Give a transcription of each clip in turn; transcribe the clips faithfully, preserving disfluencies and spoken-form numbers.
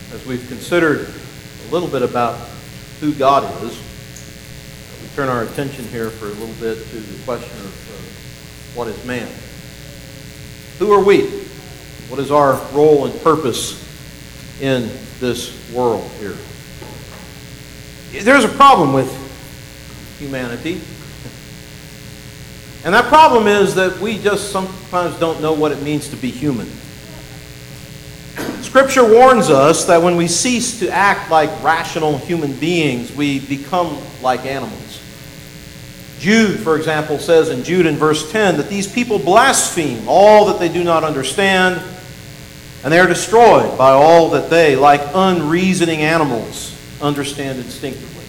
As we've considered a little bit about who God is, we turn our attention here for a little bit to the question of uh, what is man? Who are we? What is our role and purpose in this world here? There's a problem with humanity. And that problem is that we just sometimes don't know what it means to be human. Scripture warns us that when we cease to act like rational human beings, we become like animals. Jude, for example, says in Jude in verse ten that these people blaspheme all that they do not understand, and they are destroyed by all that they, like unreasoning animals, understand instinctively.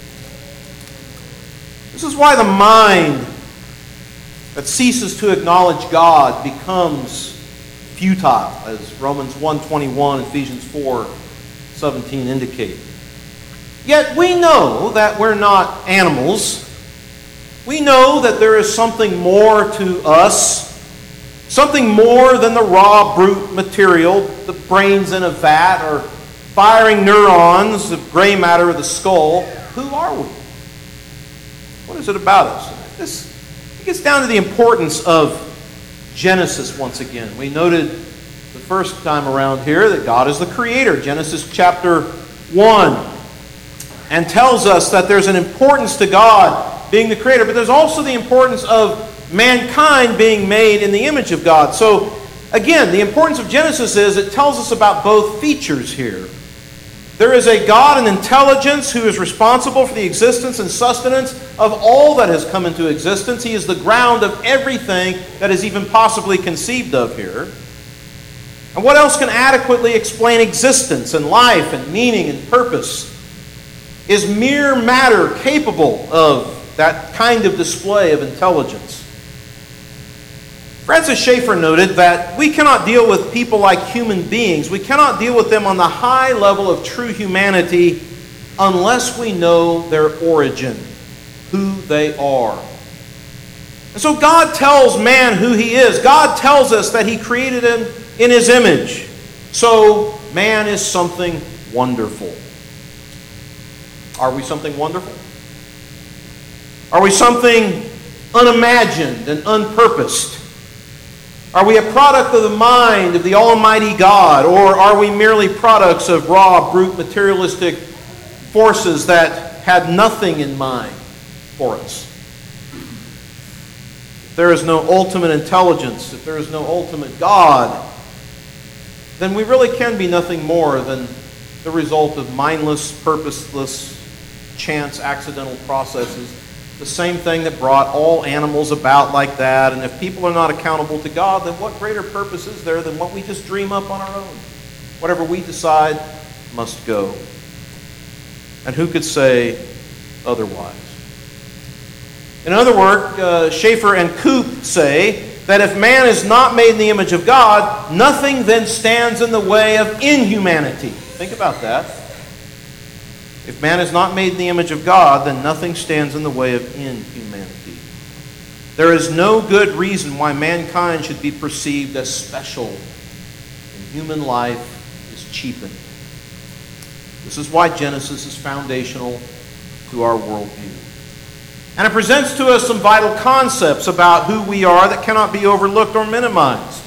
This is why the mind that ceases to acknowledge God becomes futile, as Romans one twenty-one and Ephesians four seventeen indicate. Yet we know that we're not animals. We know that there is something more to us, something more than the raw, brute material, the brains in a vat, or firing neurons, the gray matter of the skull. Who are we? What is it about us? This it gets down to the importance of Genesis once again. We noted the first time around here that God is the creator. Genesis chapter one. And tells us that there's an importance to God being the creator, but there's also the importance of mankind being made in the image of God. So, again, the importance of Genesis is it tells us about both features here. There is a God and intelligence who is responsible for the existence and sustenance of all that has come into existence. He is the ground of everything that is even possibly conceived of here. And what else can adequately explain existence and life and meaning and purpose? Is mere matter capable of that kind of display of intelligence? Francis Schaeffer noted that we cannot deal with people like human beings. We cannot deal with them on the high level of true humanity unless we know their origin, who they are. And so God tells man who he is. God tells us that he created him in his image. So man is something wonderful. Are we something wonderful? Are we something unimagined and unpurposed? Are we a product of the mind of the Almighty God, or are we merely products of raw, brute, materialistic forces that had nothing in mind for us? If there is no ultimate intelligence, if there is no ultimate God, then we really can be nothing more than the result of mindless, purposeless, chance, accidental processes. The same thing that brought all animals about like that. And if people are not accountable to God, then what greater purpose is there than what we just dream up on our own? Whatever we decide must go. And who could say otherwise? In other words, uh, Schaeffer and Coop say that if man is not made in the image of God, nothing then stands in the way of inhumanity. Think about that. If man is not made in the image of God, then nothing stands in the way of inhumanity. There is no good reason why mankind should be perceived as special, and human life is cheapened. This is why Genesis is foundational to our worldview. And it presents to us some vital concepts about who we are that cannot be overlooked or minimized.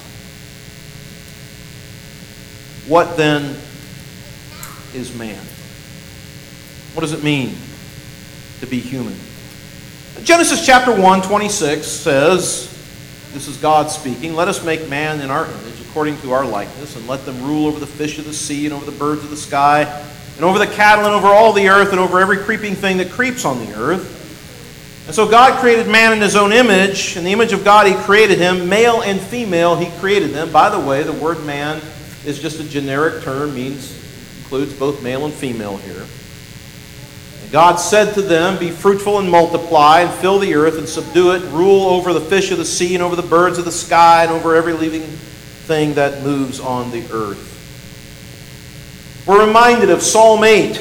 What then is man? What does it mean to be human? Genesis chapter one, twenty-six says, this is God speaking, "Let us make man in our image, according to our likeness, and let them rule over the fish of the sea, and over the birds of the sky, and over the cattle, and over all the earth, and over every creeping thing that creeps on the earth." And so God created man in his own image. In the image of God he created him. Male and female he created them. By the way, the word man is just a generic term, means includes both male and female here. God said to them, "Be fruitful and multiply, and fill the earth, and subdue it, and rule over the fish of the sea, and over the birds of the sky, and over every living thing that moves on the earth." We're reminded of Psalm eight.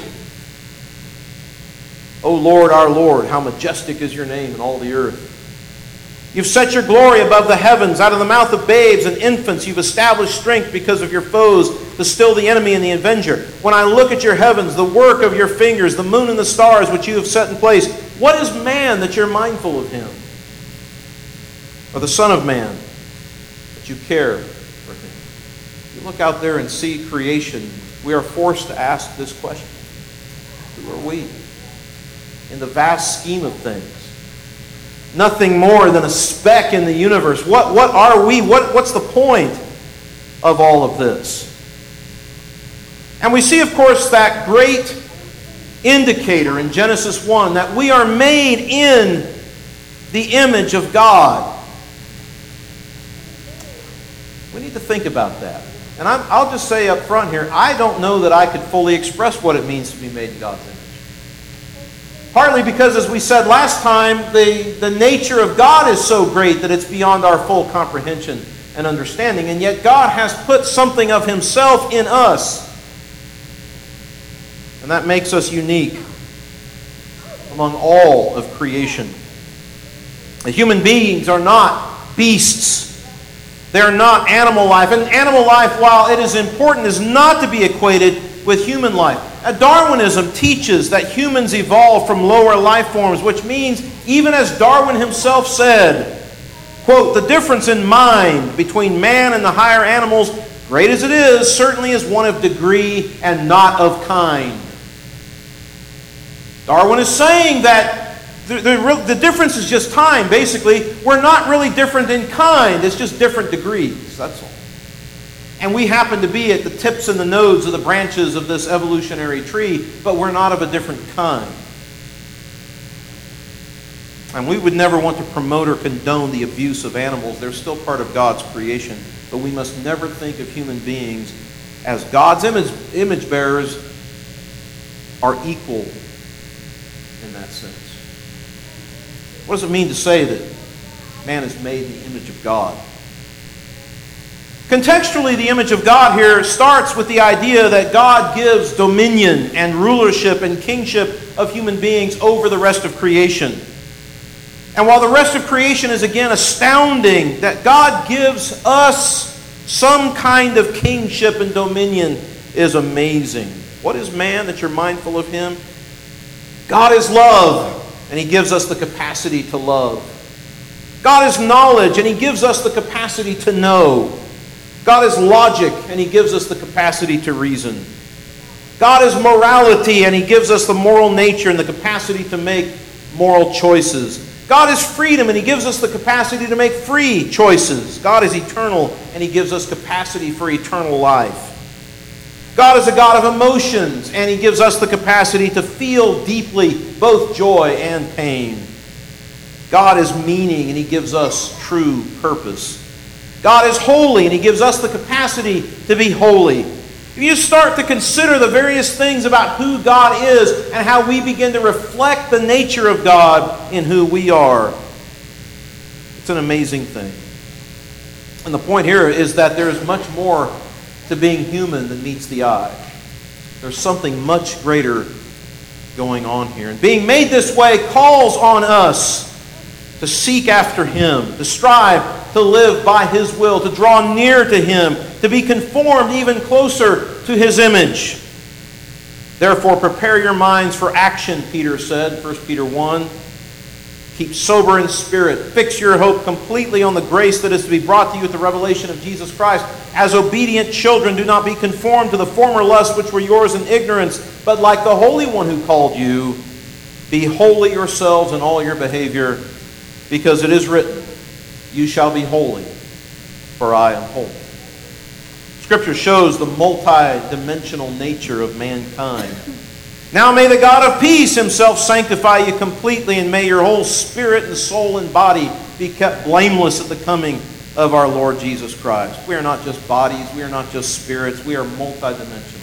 "O Lord, our Lord, how majestic is your name in all the earth. You've set your glory above the heavens. Out of the mouth of babes and infants, you've established strength because of your foes to still the enemy and the avenger. When I look at your heavens, the work of your fingers, the moon and the stars which you have set in place, what is man that you're mindful of him? Or the Son of Man that you care for him? You look out there and see creation, we are forced to ask this question. Who are we? In the vast scheme of things. Nothing more than a speck in the universe. What, what are we? What, what's the point of all of this? And we see, of course, that great indicator in Genesis one that we are made in the image of God. We need to think about that. And I'm, I'll just say up front here, I don't know that I could fully express what it means to be made in God's image. Partly because, as we said last time, the, the nature of God is so great that it's beyond our full comprehension and understanding. And yet God has put something of himself in us. And that makes us unique among all of creation. The human beings are not beasts. They're not animal life. And animal life, while it is important, is not to be equated with human life. Now, Darwinism teaches that humans evolved from lower life forms, which means, even as Darwin himself said, quote, the difference in mind between man and the higher animals, great as it is, certainly is one of degree and not of kind. Darwin is saying that the, the, the difference is just time, basically. We're not really different in kind, it's just different degrees, that's all. And we happen to be at the tips and the nodes of the branches of this evolutionary tree, but we're not of a different kind. And we would never want to promote or condone the abuse of animals. They're still part of God's creation. But we must never think of human beings as God's image, image bearers are equal in that sense. What does it mean to say that man is made in the image of God? Contextually, the image of God here starts with the idea that God gives dominion and rulership and kingship of human beings over the rest of creation. And while the rest of creation is again astounding, that God gives us some kind of kingship and dominion is amazing. What is man that you're mindful of him? God is love, and he gives us the capacity to love. God is knowledge, and he gives us the capacity to know. God is logic, and he gives us the capacity to reason. God is morality, and he gives us the moral nature and the capacity to make moral choices. God is freedom, and he gives us the capacity to make free choices. God is eternal, and he gives us capacity for eternal life. God is a God of emotions, and he gives us the capacity to feel deeply both joy and pain. God is meaning, and he gives us true purpose. God is holy, and he gives us the capacity to be holy. If you start to consider the various things about who God is and how we begin to reflect the nature of God in who we are, it's an amazing thing. And the point here is that there is much more to being human than meets the eye. There's something much greater going on here. And being made this way calls on us to seek after him, to strive to live by his will, to draw near to him, to be conformed even closer to his image. Therefore, prepare your minds for action, Peter said, First Peter one. Keep sober in spirit. Fix your hope completely on the grace that is to be brought to you at the revelation of Jesus Christ. As obedient children, do not be conformed to the former lusts which were yours in ignorance, but like the Holy One who called you, be holy yourselves in all your behavior, because it is written, you shall be holy, for I am holy. Scripture shows the multi-dimensional nature of mankind. Now may the God of peace himself sanctify you completely, and may your whole spirit and soul and body be kept blameless at the coming of our Lord Jesus Christ. We are not just bodies, we are not just spirits, we are multi-dimensional.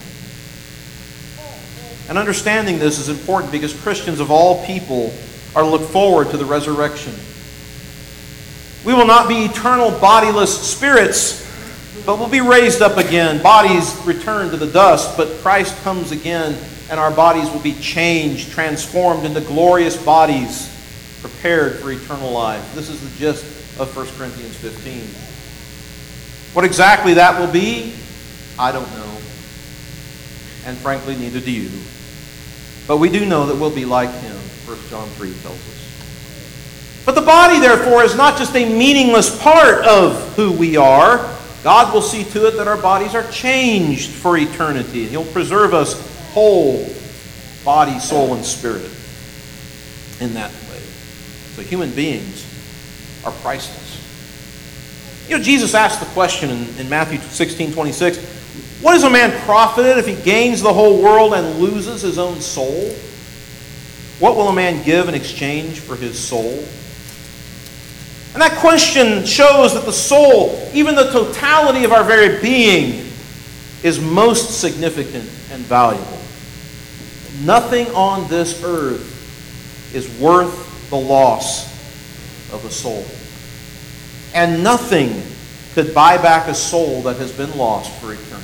And understanding this is important because Christians of all people are to look forward to the resurrection. We will not be eternal bodiless spirits, but we'll be raised up again. Bodies return to the dust, but Christ comes again, and our bodies will be changed, transformed into glorious bodies, prepared for eternal life. This is the gist of First Corinthians fifteen. What exactly that will be, I don't know. And frankly, neither do you. But we do know that we'll be like him, First John three tells us. But the body, therefore, is not just a meaningless part of who we are. God will see to it that our bodies are changed for eternity. He'll preserve us whole, body, soul, and spirit in that way. So human beings are priceless. You know, Jesus asked the question in, in Matthew sixteen twenty-six, what is a man profited if he gains the whole world and loses his own soul? What will a man give in exchange for his soul? And that question shows that the soul, even the totality of our very being, is most significant and valuable. Nothing on this earth is worth the loss of a soul. And nothing could buy back a soul that has been lost for eternity.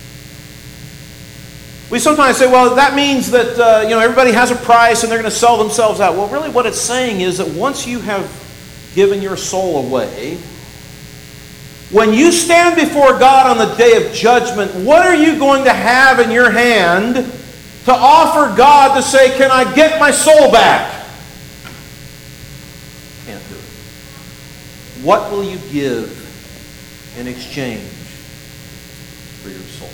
We sometimes say, well, that means that uh, you know everybody has a price and they're going to sell themselves out. Well, really what it's saying is that once you have given your soul away, when you stand before God on the day of judgment, what are you going to have in your hand to offer God to say, can I get my soul back? Can't do it. What will you give in exchange for your soul?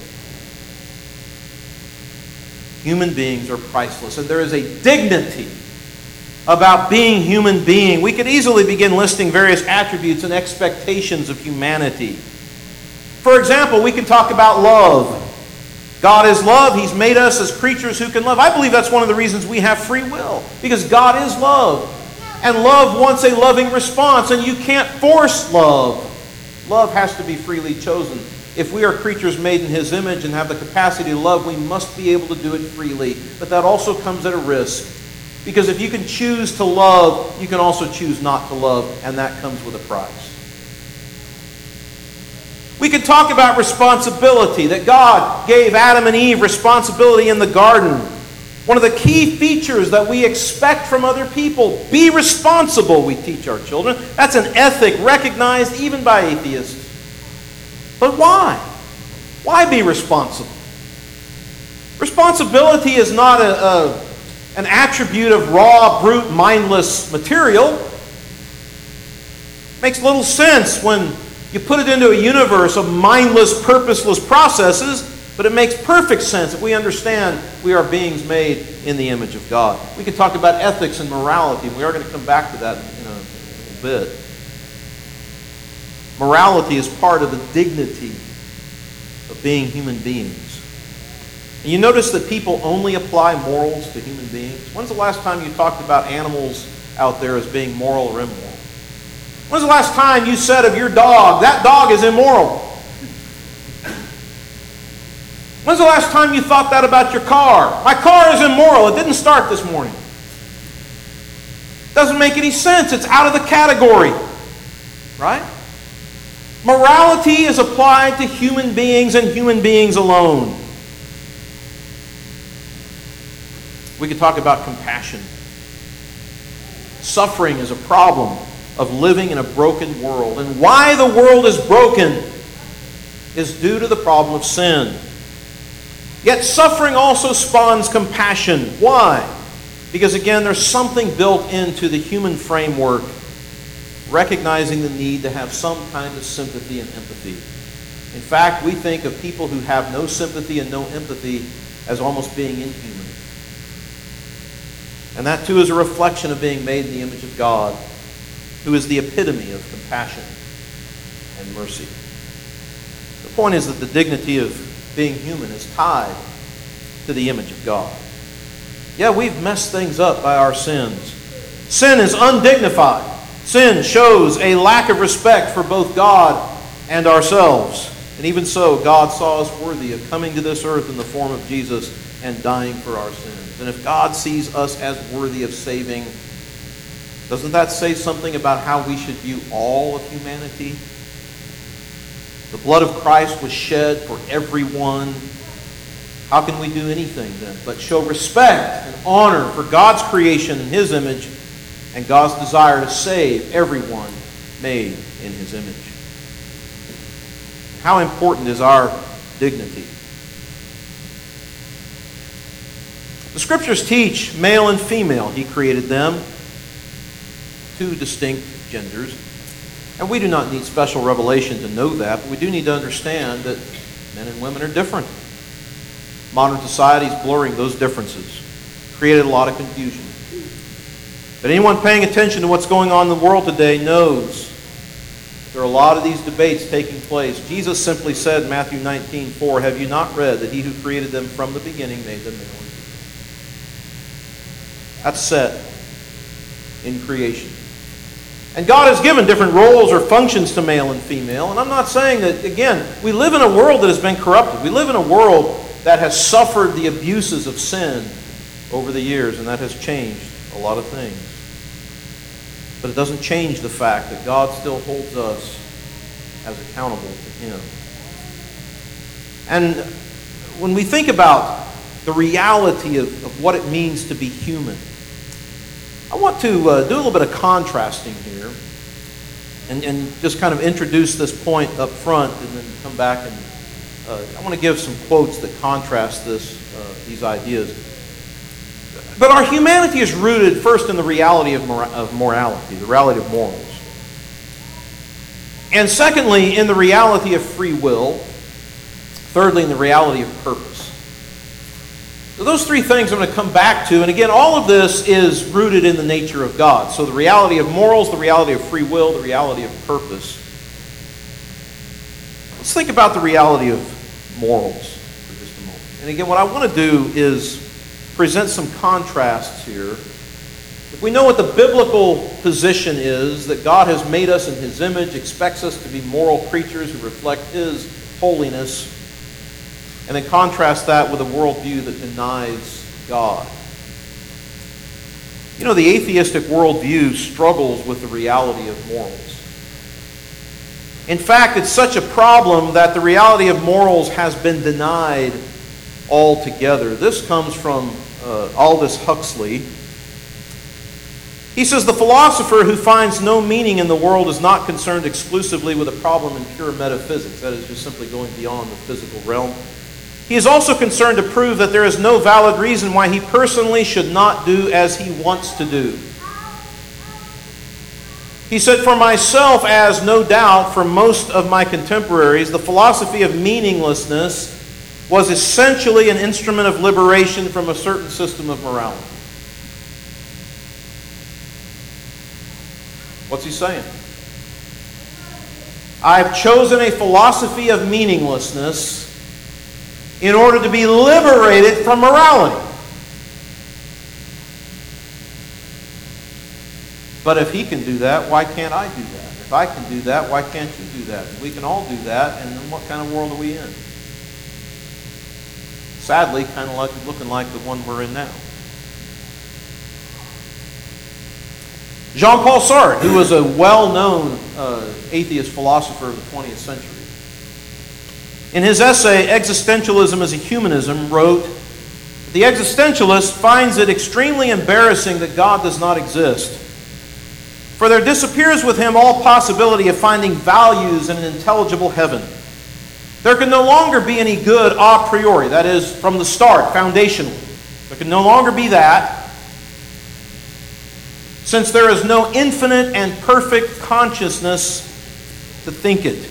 Human beings are priceless, and there is a dignity about being human being. We could easily begin listing various attributes and expectations of humanity. For example, we can talk about love. God is love. He's made us as creatures who can love. I believe that's one of the reasons we have free will, because God is love. And love wants a loving response, and you can't force love. Love has to be freely chosen. If we are creatures made in His image and have the capacity to love, we must be able to do it freely. But that also comes at a risk. Because if you can choose to love, you can also choose not to love, and that comes with a price. We could talk about responsibility, that God gave Adam and Eve responsibility in the garden. One of the key features that we expect from other people, be responsible, we teach our children. That's an ethic recognized even by atheists. But why? Why be responsible? Responsibility is not a, a, an attribute of raw, brute, mindless material. It makes little sense when you put it into a universe of mindless, purposeless processes, but it makes perfect sense if we understand we are beings made in the image of God. We could talk about ethics and morality, and we are going to come back to that in a little bit. Morality is part of the dignity of being human beings. And you notice that people only apply morals to human beings. When's the last time you talked about animals out there as being moral or immoral? When's the last time you said of your dog, that dog is immoral? When's the last time you thought that about your car? My car is immoral. It didn't start this morning. Doesn't make any sense. It's out of the category. Right? Morality is applied to human beings and human beings alone. We could talk about compassion. Suffering is a problem of living in a broken world. And why the world is broken is due to the problem of sin. Yet suffering also spawns compassion. Why? Because again, there's something built into the human framework recognizing the need to have some kind of sympathy and empathy. In fact, we think of people who have no sympathy and no empathy as almost being inhuman. And that too is a reflection of being made in the image of God, who is the epitome of compassion and mercy. The point is that the dignity of being human is tied to the image of God. Yeah, we've messed things up by our sins. Sin is undignified. Sin shows a lack of respect for both God and ourselves. And even so, God saw us worthy of coming to this earth in the form of Jesus and dying for our sins. And if God sees us as worthy of saving, doesn't that say something about how we should view all of humanity? The blood of Christ was shed for everyone. How can we do anything then but show respect and honor for God's creation in His image and God's desire to save everyone made in His image. How important is our dignity? The Scriptures teach male and female. He created them, two distinct genders. And we do not need special revelation to know that, but we do need to understand that men and women are different. Modern society is blurring those differences. Created a lot of confusion. But anyone paying attention to what's going on in the world today knows there are a lot of these debates taking place. Jesus simply said in Matthew nineteen four, "Have you not read that He who created them from the beginning made them male and female?" That's set in creation. And God has given different roles or functions to male and female. And I'm not saying that, again, we live in a world that has been corrupted. We live in a world that has suffered the abuses of sin over the years, and that has changed a lot of things. But it doesn't change the fact that God still holds us as accountable to Him. And when we think about the reality of, of what it means to be human, I want to uh, do a little bit of contrasting here and, and just kind of introduce this point up front and then come back and uh, I want to give some quotes that contrast this, uh, these ideas. But our humanity is rooted first in the reality of, mor- of morality, the reality of morals. And secondly, in the reality of free will. Thirdly, in the reality of purpose. So those three things I'm going to come back to. And again, all of this is rooted in the nature of God. So the reality of morals, the reality of free will, the reality of purpose. Let's think about the reality of morals for just a moment. And again, what I want to do is present some contrasts here. If we know what the biblical position is, that God has made us in His image, expects us to be moral creatures who reflect His holiness, and then contrast that with a worldview that denies God. You know, the atheistic worldview struggles with the reality of morals. In fact, it's such a problem that the reality of morals has been denied altogether. This comes from uh, Aldous Huxley. He says, "The philosopher who finds no meaning in the world is not concerned exclusively with a problem in pure metaphysics." That is just simply going beyond the physical realm. "He is also concerned to prove that there is no valid reason why he personally should not do as he wants to do." He said, "For myself, as no doubt for most of my contemporaries, the philosophy of meaninglessness was essentially an instrument of liberation from a certain system of morality." What's he saying? I've chosen a philosophy of meaninglessness in order to be liberated from morality. But if he can do that, why can't I do that? If I can do that, why can't you do that? If we can all do that, and then what kind of world are we in? Sadly, kind of like looking like the one we're in now. Jean-Paul Sartre, who was a well-known uh, atheist philosopher of the twentieth century, in his essay, Existentialism as a Humanism, wrote, "The existentialist finds it extremely embarrassing that God does not exist. For there disappears with him all possibility of finding values in an intelligible heaven. There can no longer be any good a priori, that is, from the start, foundationally. There can no longer be that, since there is no infinite and perfect consciousness to think it."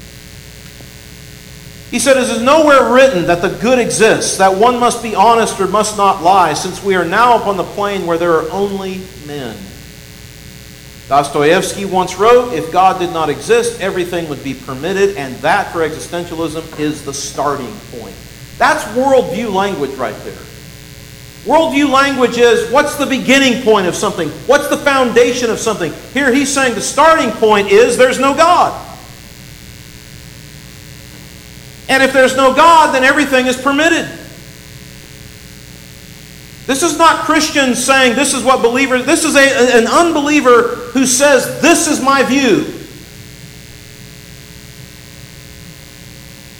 He said, "It is nowhere written that the good exists, that one must be honest or must not lie, since we are now upon the plane where there are only men." Dostoevsky once wrote, "If God did not exist, everything would be permitted, and that for existentialism is the starting point." That's worldview language right there. Worldview language is, what's the beginning point of something? What's the foundation of something? Here he's saying the starting point is there's no God. And if there's no God, then everything is permitted. This is not Christians saying this is what believers... This is a, an unbeliever who says, this is my view.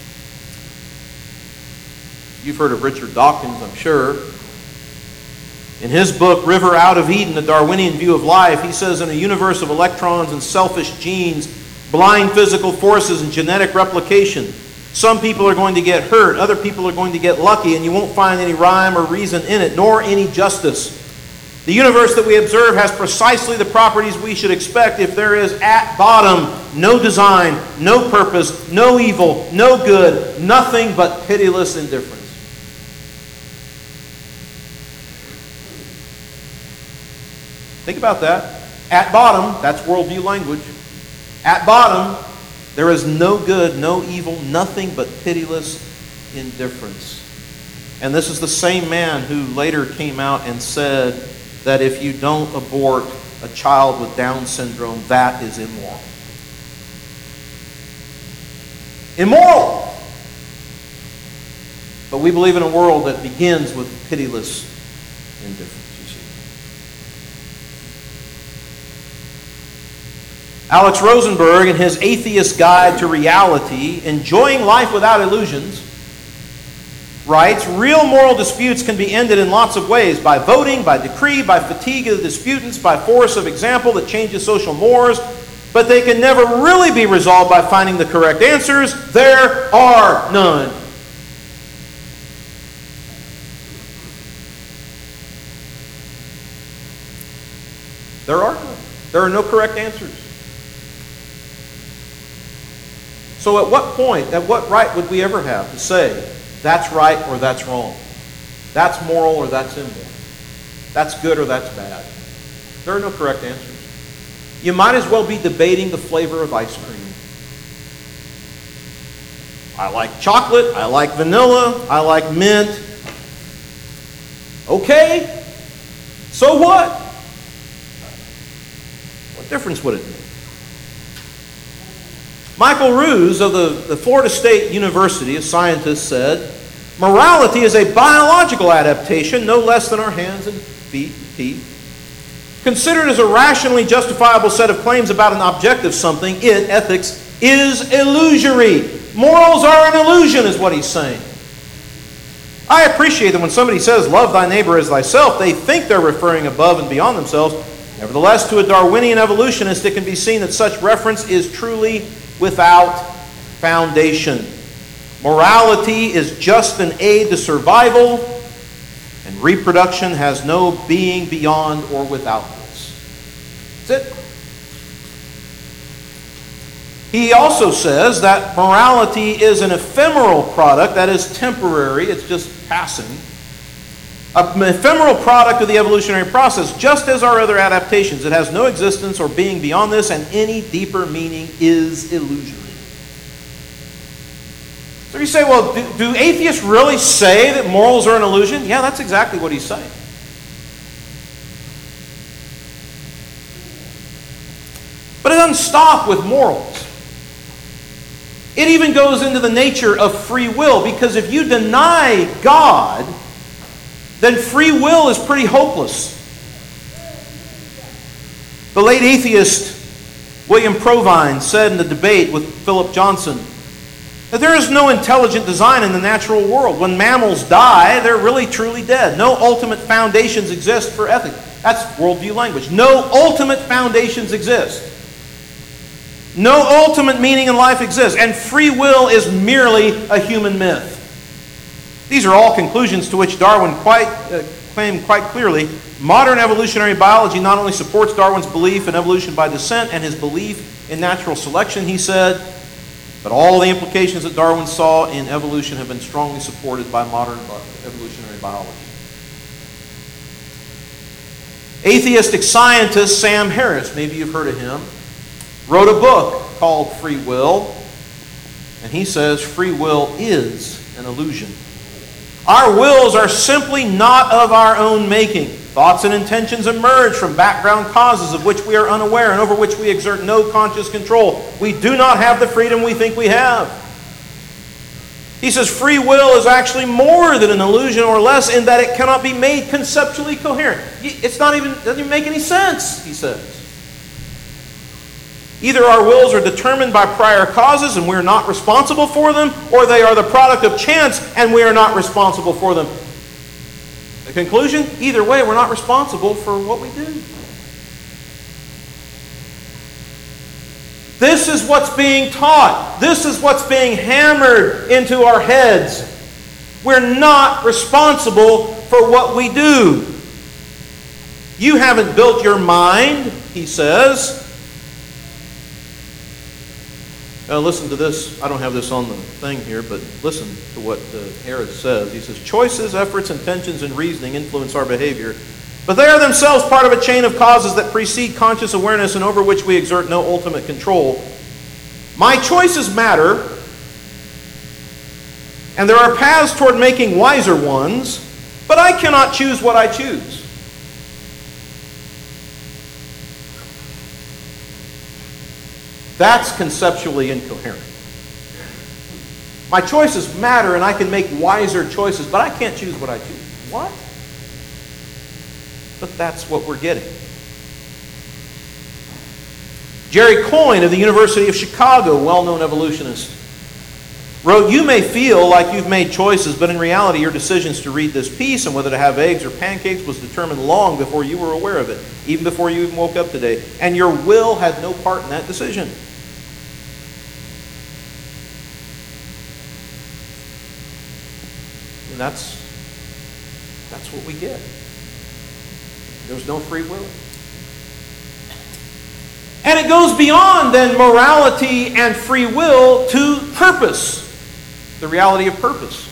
You've heard of Richard Dawkins, I'm sure. In his book, River Out of Eden, The Darwinian View of Life, he says in a universe of electrons and selfish genes, blind physical forces and genetic replication, some people are going to get hurt, other people are going to get lucky, and you won't find any rhyme or reason in it, nor any justice. The universe that we observe has precisely the properties we should expect if there is at bottom no design, no purpose, no evil, no good, nothing but pitiless indifference. Think about that. At bottom, that's worldview language. At bottom, there is no good, no evil, nothing but pitiless indifference. And this is the same man who later came out and said that if you don't abort a child with Down syndrome, that is immoral. Immoral! But we believe in a world that begins with pitiless indifference. Alex Rosenberg, in his Atheist Guide to Reality, Enjoying Life Without Illusions, writes, real moral disputes can be ended in lots of ways, by voting, by decree, by fatigue of the disputants, by force of example that changes social mores, but they can never really be resolved by finding the correct answers. There are none. There are none. There are no correct answers. So at what point, at what right would we ever have to say, that's right or that's wrong? That's moral or that's immoral? That's good or that's bad? There are no correct answers. You might as well be debating the flavor of ice cream. I like chocolate, I like vanilla, I like mint. Okay, so what? What difference would it make? Michael Ruse of the, the Florida State University, a scientist, said, morality is a biological adaptation, no less than our hands and feet and teeth. Considered as a rationally justifiable set of claims about an objective something, it, ethics, is illusory. Morals are an illusion, is what he's saying. I appreciate that when somebody says, love thy neighbor as thyself, they think they're referring above and beyond themselves. Nevertheless, to a Darwinian evolutionist, it can be seen that such reference is truly without foundation. Morality is just an aid to survival, and reproduction has no being beyond or without this. That's it. He also says that morality is an ephemeral product, that is temporary, it's just passing. An ephemeral product of the evolutionary process, just as our other adaptations. It has no existence or being beyond this, and any deeper meaning is illusory. So you say, well, do, do atheists really say that morals are an illusion? Yeah, that's exactly what he's saying. But it doesn't stop with morals. It even goes into the nature of free will, because if you deny God, then free will is pretty hopeless. The late atheist William Provine said in the debate with Philip Johnson that there is no intelligent design in the natural world. When mammals die, they're really truly dead. No ultimate foundations exist for ethics. That's worldview language. No ultimate foundations exist. No ultimate meaning in life exists. And free will is merely a human myth. These are all conclusions to which Darwin quite uh, claimed quite clearly. Modern evolutionary biology not only supports Darwin's belief in evolution by descent and his belief in natural selection, he said, but all the implications that Darwin saw in evolution have been strongly supported by modern evolutionary biology. Atheistic scientist Sam Harris, maybe you've heard of him, wrote a book called Free Will, and he says free will is an illusion. Our wills are simply not of our own making. Thoughts and intentions emerge from background causes of which we are unaware and over which we exert no conscious control. We do not have the freedom we think we have. He says free will is actually more than an illusion or less in that it cannot be made conceptually coherent. It's not even, it doesn't even make any sense, he says. Either our wills are determined by prior causes and we're not responsible for them, or they are the product of chance and we are not responsible for them. The conclusion? Either way, we're not responsible for what we do. This is what's being taught. This is what's being hammered into our heads. We're not responsible for what we do. You haven't built your mind, he says. Now listen to this. I don't have this on the thing here, but listen to what uh, Herod says. He says, choices, efforts, intentions, and reasoning influence our behavior, but they are themselves part of a chain of causes that precede conscious awareness and over which we exert no ultimate control. My choices matter, and there are paths toward making wiser ones, but I cannot choose what I choose. That's conceptually incoherent. My choices matter, and I can make wiser choices, but I can't choose what I choose. What? But that's what we're getting. Jerry Coyne of the University of Chicago, well-known evolutionist, wrote, you may feel like you've made choices, but in reality your decisions to read this piece and whether to have eggs or pancakes was determined long before you were aware of it, even before you even woke up today. And your will had no part in that decision. And that's, that's what we get. There's no free will. And it goes beyond then morality and free will to purpose. The reality of purpose.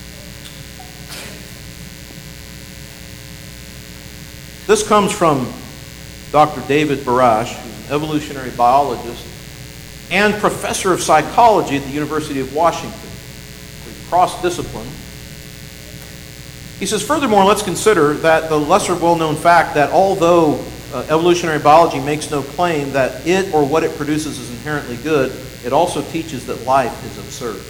This comes from Doctor David Barash, who's an evolutionary biologist and professor of psychology at the University of Washington. Cross-discipline. He says, furthermore, let's consider that the lesser well-known fact that although uh, evolutionary biology makes no claim that it or what it produces is inherently good, it also teaches that life is absurd.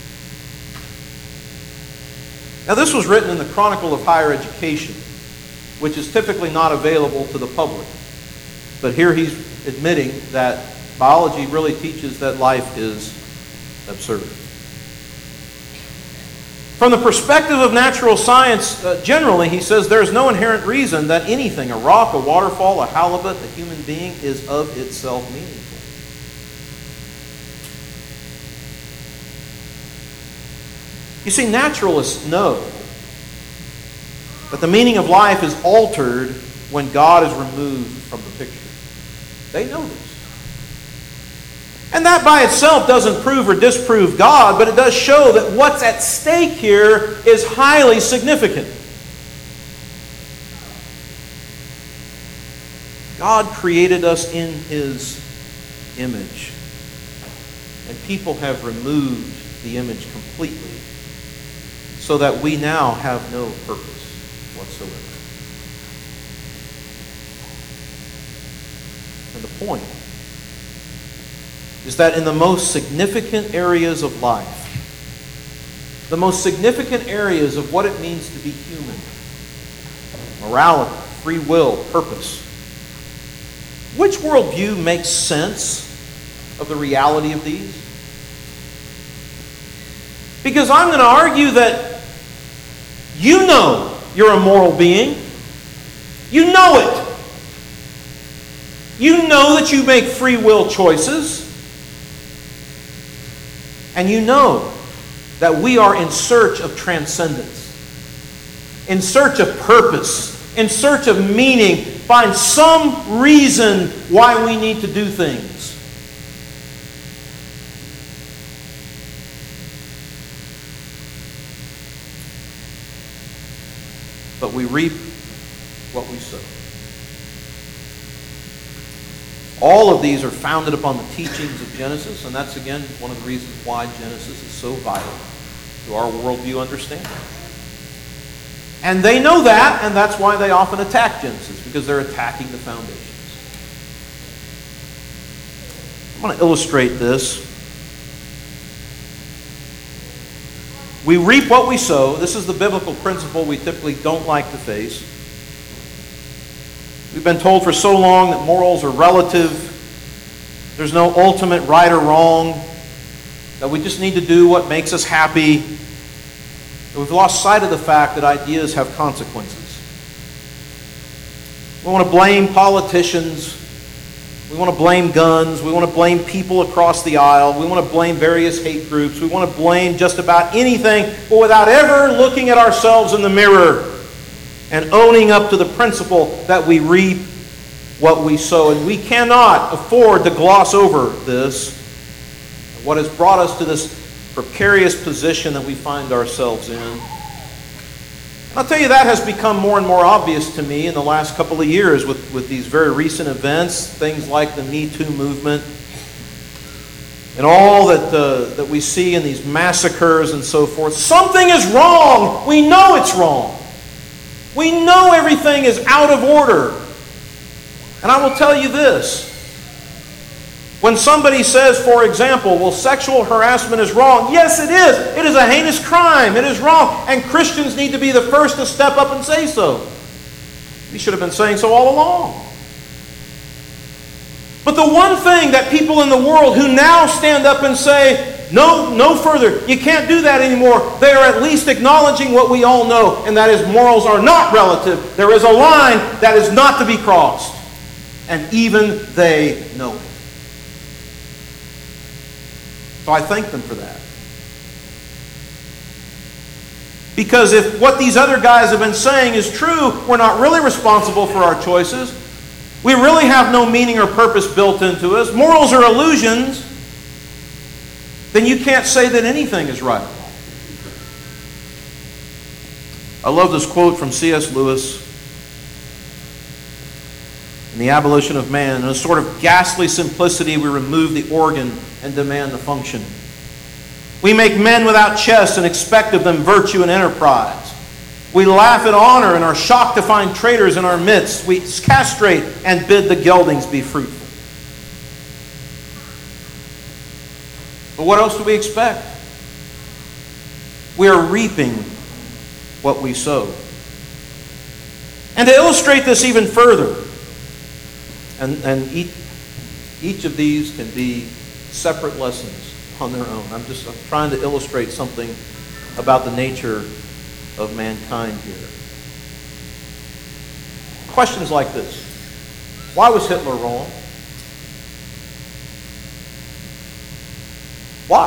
Now, this was written in the Chronicle of Higher Education, which is typically not available to the public. But here he's admitting that biology really teaches that life is absurd. From the perspective of natural science, uh, generally, he says there is no inherent reason that anything, a rock, a waterfall, a halibut, a human being, is of itself meaningful. You see, naturalists know that the meaning of life is altered when God is removed from the picture. They know this. And that by itself doesn't prove or disprove God, but it does show that what's at stake here is highly significant. God created us in His image. And people have removed the image completely so that we now have no purpose whatsoever. And the point is that in the most significant areas of life, the most significant areas of what it means to be human, morality, free will, purpose, which worldview makes sense of the reality of these? Because I'm going to argue that you know you're a moral being. You know it. You know that you make free will choices. And you know that we are in search of transcendence, in search of purpose, in search of meaning, find some reason why we need to do things. But we reap what we sow. All of these are founded upon the teachings of Genesis, and that's, again, one of the reasons why Genesis is so vital to our worldview understanding. And they know that, and that's why they often attack Genesis, because they're attacking the foundations. I want to illustrate this. We reap what we sow. This is the biblical principle we typically don't like to face. We've been told for so long that morals are relative. There's no ultimate right or wrong. That we just need to do what makes us happy. We've lost sight of the fact that ideas have consequences. We want to blame politicians. We want to blame guns. We want to blame people across the aisle. We want to blame various hate groups. We want to blame just about anything, but without ever looking at ourselves in the mirror and owning up to the principle that we reap what we sow. And we cannot afford to gloss over this, what has brought us to this precarious position that we find ourselves in. And I'll tell you, that has become more and more obvious to me in the last couple of years with, with these very recent events, things like the Me Too movement, and all that, uh, that we see in these massacres and so forth. Something is wrong. We know it's wrong. We know everything is out of order. And I will tell you this. When somebody says, for example, well, sexual harassment is wrong. Yes, it is. It is a heinous crime. It is wrong. And Christians need to be the first to step up and say so. We should have been saying so all along. But the one thing that people in the world who now stand up and say, no, no further, you can't do that anymore, they are at least acknowledging what we all know, and that is morals are not relative. There is a line that is not to be crossed. And even they know it. So I thank them for that. Because if what these other guys have been saying is true, we're not really responsible for our choices. We really have no meaning or purpose built into us. Morals are illusions. Then you can't say that anything is right. I love this quote from C S Lewis in The Abolition of Man. In a sort of ghastly simplicity, we remove the organ and demand the function. We make men without chests and expect of them virtue and enterprise. We laugh at honor and are shocked to find traitors in our midst. We castrate and bid the geldings be fruitful. But what else do we expect? We are reaping what we sow. And to illustrate this even further, and, and each, each of these can be separate lessons on their own. I'm just I'm trying to illustrate something about the nature of mankind here. Questions like this. Why was Hitler wrong? Why?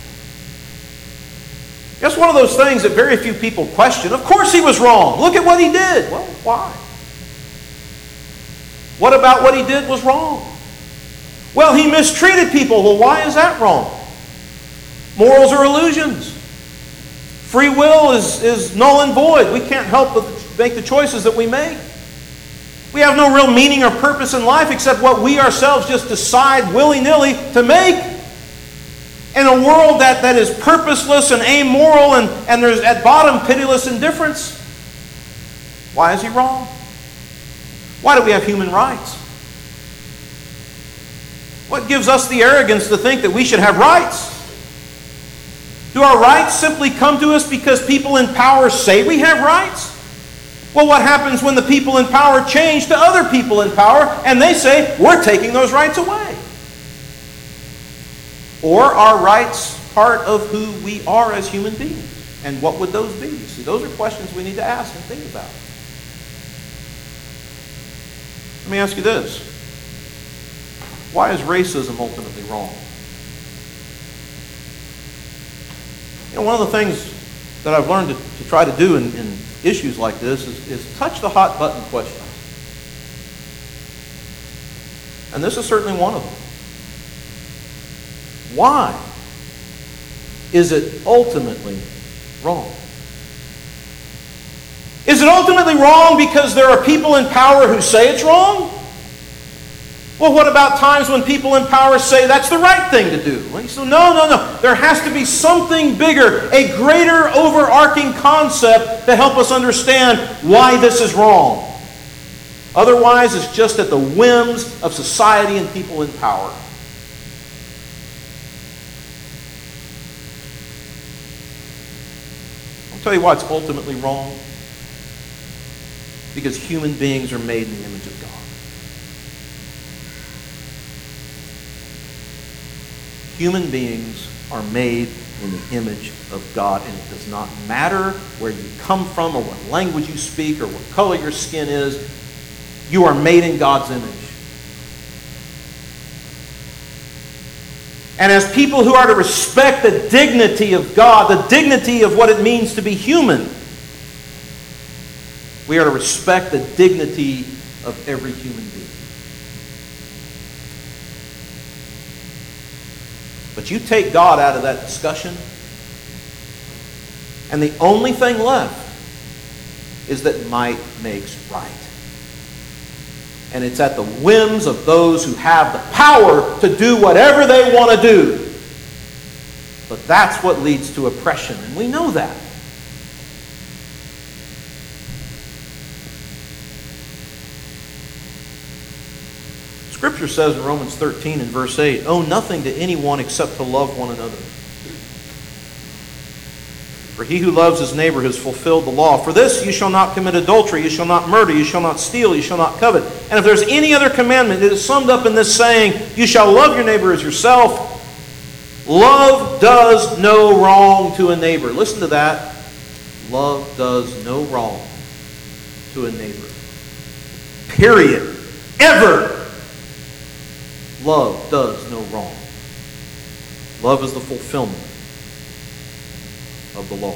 That's one of those things that very few people question. Of course he was wrong. Look at what he did. Well, why? What about what he did was wrong? Well, he mistreated people. Well, why is that wrong? Morals are illusions. Free will is, is null and void. We can't help but make the choices that we make. We have no real meaning or purpose in life except what we ourselves just decide willy-nilly to make. In a world that, that is purposeless and amoral and, and there's at bottom pitiless indifference, why is he wrong? Why do we have human rights? What gives us the arrogance to think that we should have rights? Do our rights simply come to us because people in power say we have rights? Well, what happens when the people in power change to other people in power and they say, we're taking those rights away? Or are rights part of who we are as human beings? And what would those be? See, those are questions we need to ask and think about. Let me ask you this. Why is racism ultimately wrong? You know, one of the things that I've learned to, to try to do in, in issues like this is, is touch the hot button questions. And this is certainly one of them. Why is it ultimately wrong? Is it ultimately wrong because there are people in power who say it's wrong? Well, what about times when people in power say that's the right thing to do? Well, you say, no, no, no. There has to be something bigger, a greater overarching concept to help us understand why this is wrong. Otherwise, it's just at the whims of society and people in power. I'll tell you why it's ultimately wrong. Because human beings are made in the image of God. Human beings are made in the image of God. And it does not matter where you come from or what language you speak or what color your skin is. You are made in God's image. And as people who are to respect the dignity of God, the dignity of what it means to be human, we are to respect the dignity of every human being. But you take God out of that discussion, and the only thing left is that might makes right. And it's at the whims of those who have the power to do whatever they want to do. But that's what leads to oppression, and we know that. Scripture says in Romans thirteen and verse eight, "Owe nothing to anyone except to love one another. For he who loves his neighbor has fulfilled the law. For this you shall not commit adultery, you shall not murder, you shall not steal, you shall not covet." And if there's any other commandment, it is summed up in this saying, "You shall love your neighbor as yourself." Love does no wrong to a neighbor. Listen to that. Love does no wrong to a neighbor. Period. Ever. Love does no wrong. Love is the fulfillment of the law.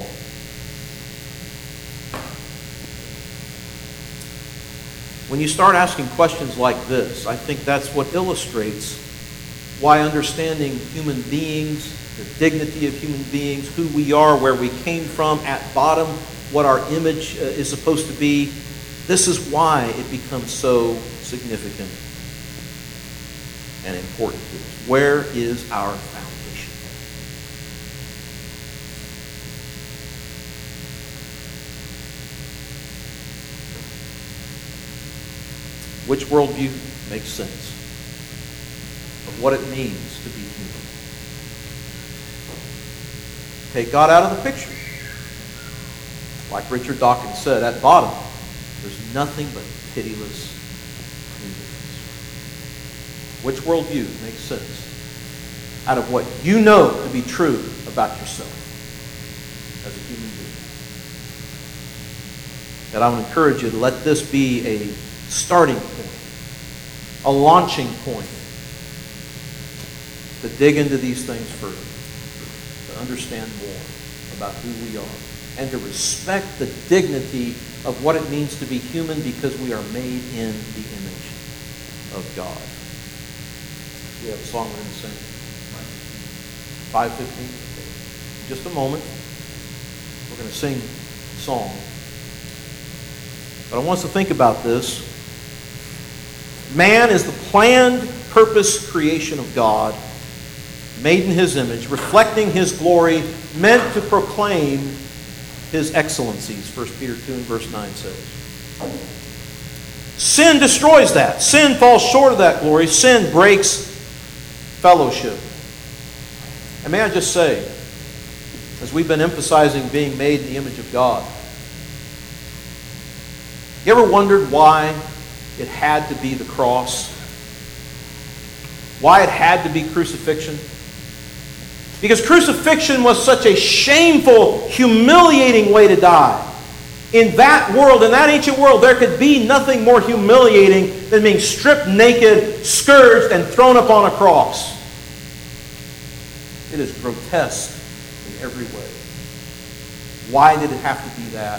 When you start asking questions like this, I think that's what illustrates why understanding human beings, the dignity of human beings, who we are, where we came from, at bottom, what our image uh, is supposed to be, this is why it becomes so significant and important to us. Where is our foundation? Which worldview makes sense of what it means to be human? Take God out of the picture. Like Richard Dawkins said, at bottom, there's nothing but pitiless indifference. Which worldview makes sense out of what you know to be true about yourself as a human being? And I would encourage you to let this be a starting point, a launching point, to dig into these things further, to understand more about who we are, and to respect the dignity of what it means to be human, because we are made in the image of God. We have a song we're going to sing. five fifteen. In just a moment, we're going to sing a song. But I want us to think about this. Man is the planned, purpose creation of God, made in His image, reflecting His glory, meant to proclaim His excellencies, First Peter two and verse nine says. Sin destroys that. Sin falls short of that glory. Sin breaks fellowship. And may I just say, as we've been emphasizing being made in the image of God, you ever wondered why it had to be the cross? Why it had to be crucifixion? Because crucifixion was such a shameful, humiliating way to die. In that world, in that ancient world, there could be nothing more humiliating than being stripped naked, scourged, and thrown upon a cross. It is grotesque in every way. Why did it have to be that?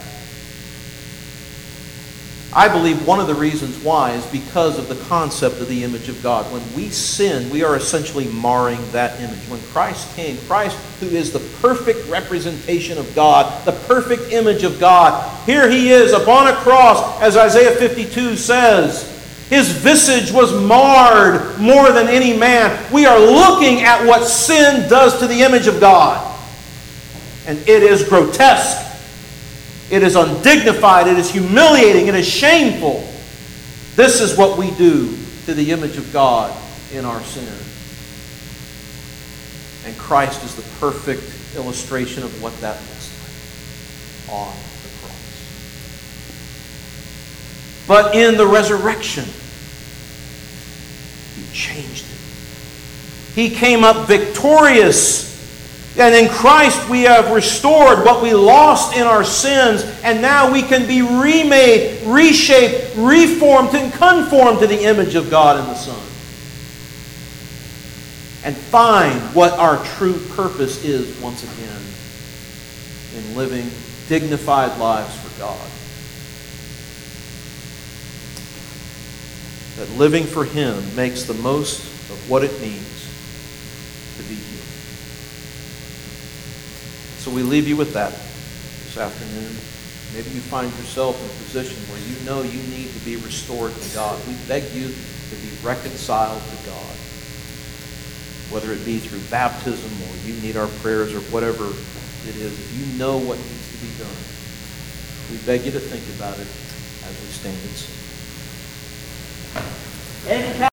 I believe one of the reasons why is because of the concept of the image of God. When we sin, we are essentially marring that image. When Christ came, Christ, who is the perfect representation of God, the perfect image of God, here He is upon a cross, as Isaiah fifty-two says. His visage was marred more than any man. We are looking at what sin does to the image of God. And it is grotesque. It is undignified. It is humiliating. It is shameful. This is what we do to the image of God in our sin. And Christ is the perfect illustration of what that looks like on the cross. But in the resurrection, He changed it. He came up victorious And in Christ we have restored what we lost in our sins, and now we can be remade, reshaped, reformed, and conformed to the image of God in the Son. And find what our true purpose is once again in living dignified lives for God. That living for Him makes the most of what it means to be human. So we leave you with that this afternoon. Maybe you find yourself in a position where you know you need to be restored to God. We beg you to be reconciled to God. Whether it be through baptism or you need our prayers or whatever it is, if you know what needs to be done, we beg you to think about it as we stand and sing.